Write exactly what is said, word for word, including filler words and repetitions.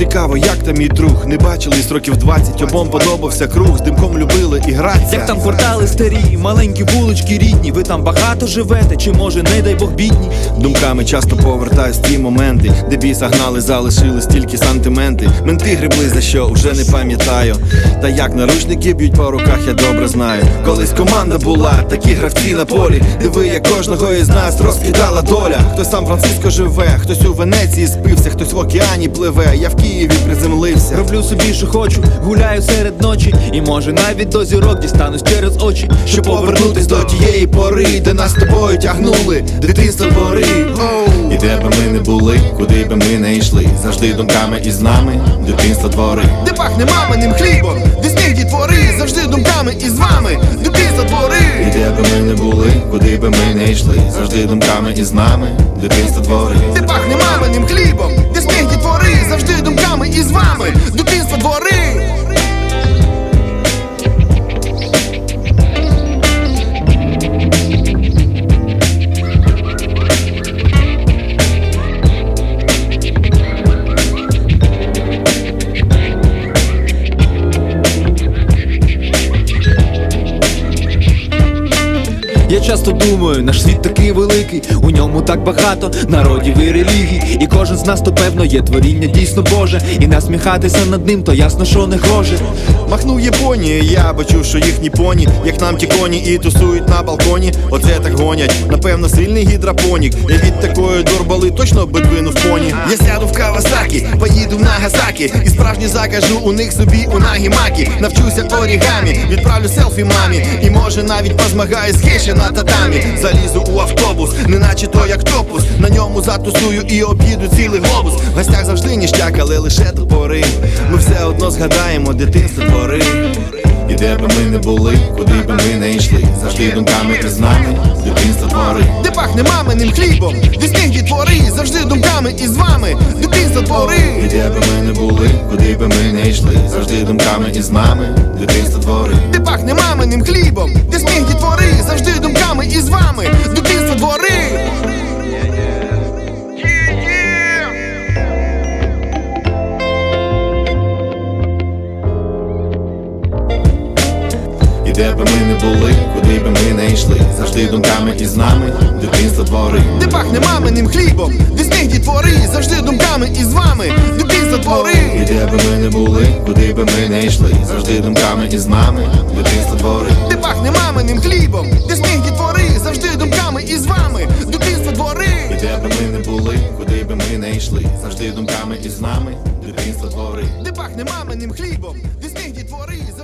Цікаво, як там мій друг, не бачились років двадцять. Обом подобався круг, з димком любили і граться. Як там квартали старі, маленькі вулички рідні. Ви там багато живете, чи може не дай Бог бідні? Думками часто повертаюсь ті моменти, де біса гнали, залишились тільки сантименти. Менти гребли за що, уже не пам'ятаю. Та як наручники б'ють по руках, я добре знаю. Колись команда була, такі гравці на полі. Диви, як кожного із нас розкидала доля. Хтось в Сан-Франциско живе, хтось у Венеції спився, хтось в океані пливе, я в Києві приземлився. Роблю собі, що хочу, гуляю серед ночі. І може навіть до зірок дістанусь через очі, щоб повернутись до тієї пори, де нас з тобою тягнули, дитинство двори. І де би ми не були, куди би ми не йшли, завжди думками із нами, дитинство двори. Де пахне маминим хлібом, де сніг дітвори, завжди думками із вами, дитинство двори. І де би ми не були, куди би ми не йшли, завжди думками із нами, дитинство двори. Де пахне маминим хлібом, де сніг дітвори, завжди думками із вами, дитинство двори. Я часто думаю, наш світ такий великий, у ньому так багато народів і релігій. І кожен з нас, то певно, є творіння дійсно Боже. І насміхатися над ним, то ясно, що не гоже. Махнув Японії, я бачу, що їхні поні, як нам ті коні і тусують на балконі. Оце так гонять, напевно, сильний гідропонік. Я від такої дорбали точно би двинув поні. Я сяду в Кавасакі, поїду в Нагасакі, і справжні закажу у них собі у нагімакі. Навчуся орігамі, відправлю селфі мамі, і може навіть позмагаю з хейші на татамі. Залізу у автобус, неначе то як топус, на ньому затусую і об'їду цілий глобус. В гостях завжди ніштяк, але лише до пори. Ми все одно згадаємо дитинство двори. І де би ми не були, куди би ми не йшли, завжди думками із нами, дитинство двори. Де пахне маминим хлібом, де сніг дітвори, завжди думками із вами, дитинство двори. І де би ми не були, куди би ми не йшли, завжди думками із нами, дитинство двори. Де пахне маминим хлібом, де сніг дітвори, завжди думками із вами, дитинство двори. І де би ми не були, куди би ми не йшли, завжди думками із нами, дитинство двори. Де пахне маминим хлібом, де сніг дітвори, завжди думками із вами, дитинство двори. І де би ми не були, куди би ми не йшли, завжди думками із нами, дитинство двори. Де пахне маминим хлібом, де сніг дітвори, завжди думками із вами, дитинство двори. І де би ми не були, куди би ми не йшли, завжди думками із нами, дитинство двори. Де пахне маминим хлібом, де сніг дітвори.